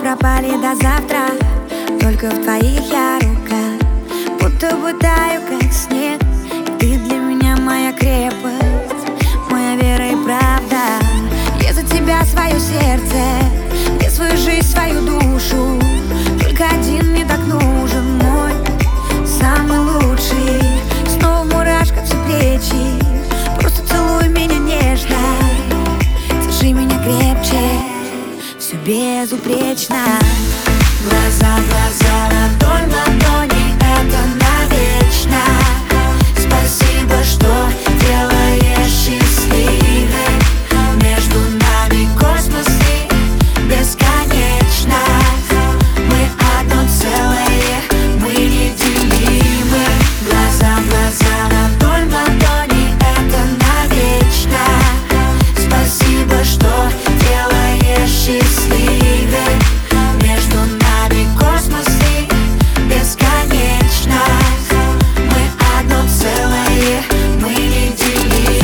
пропали до завтра, только в твоих я руках. Будто бы таю, как снег, и ты для меня моя крепость, моя вера и правда. Я за тебя свое сердце, я свою жизнь, свою душу. Только один мне так нужен, мой самый лучший. Снова в мурашках все плечи, просто целуй меня нежно, держи меня крепче, все безупречно. Глаза в глаза, ладонь в ладони, это навечно. Спасибо, что делаешь счастливой. Между нами космос и бесконечно. Мы одно целое, мы неделимы. Глаза в глаза, ладонь в ладони, это навечно. Спасибо, что делаешь счастливой. Между нами космос и бесконечно. Мы одно целое, мы неделимы.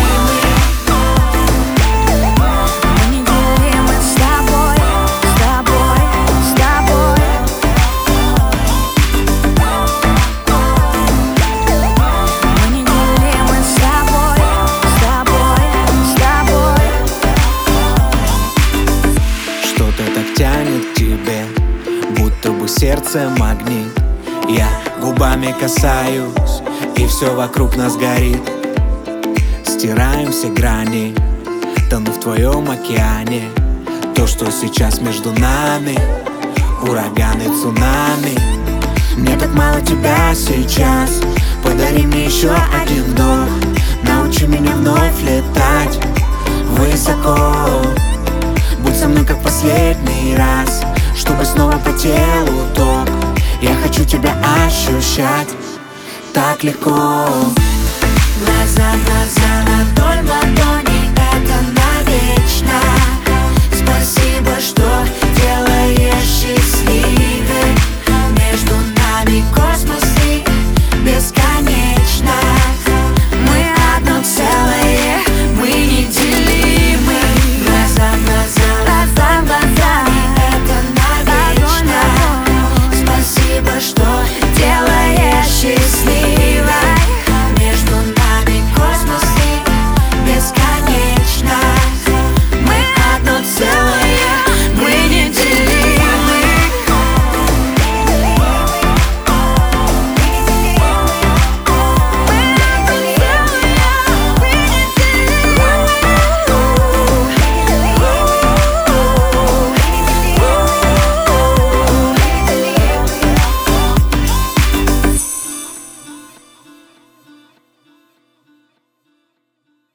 Мы неделимы с тобой, с тобой, с тобой. Мы неделимы с тобой, с тобой, с тобой. Что-то так тянет к тебе, будто бы сердце магнит. Я губами касаюсь, и все вокруг нас горит. Стираем все грани, тону в твоем океане. То, что сейчас между нами, ураганы, цунами. Мне так мало тебя сейчас, подари мне еще один вдох. Научи меня вновь летать высоко. Будь со мной как последний раз, чтобы снова по телу ток. Я хочу тебя ощущать так легко. Глаза в глаза, ладонь в ладони, это навечно.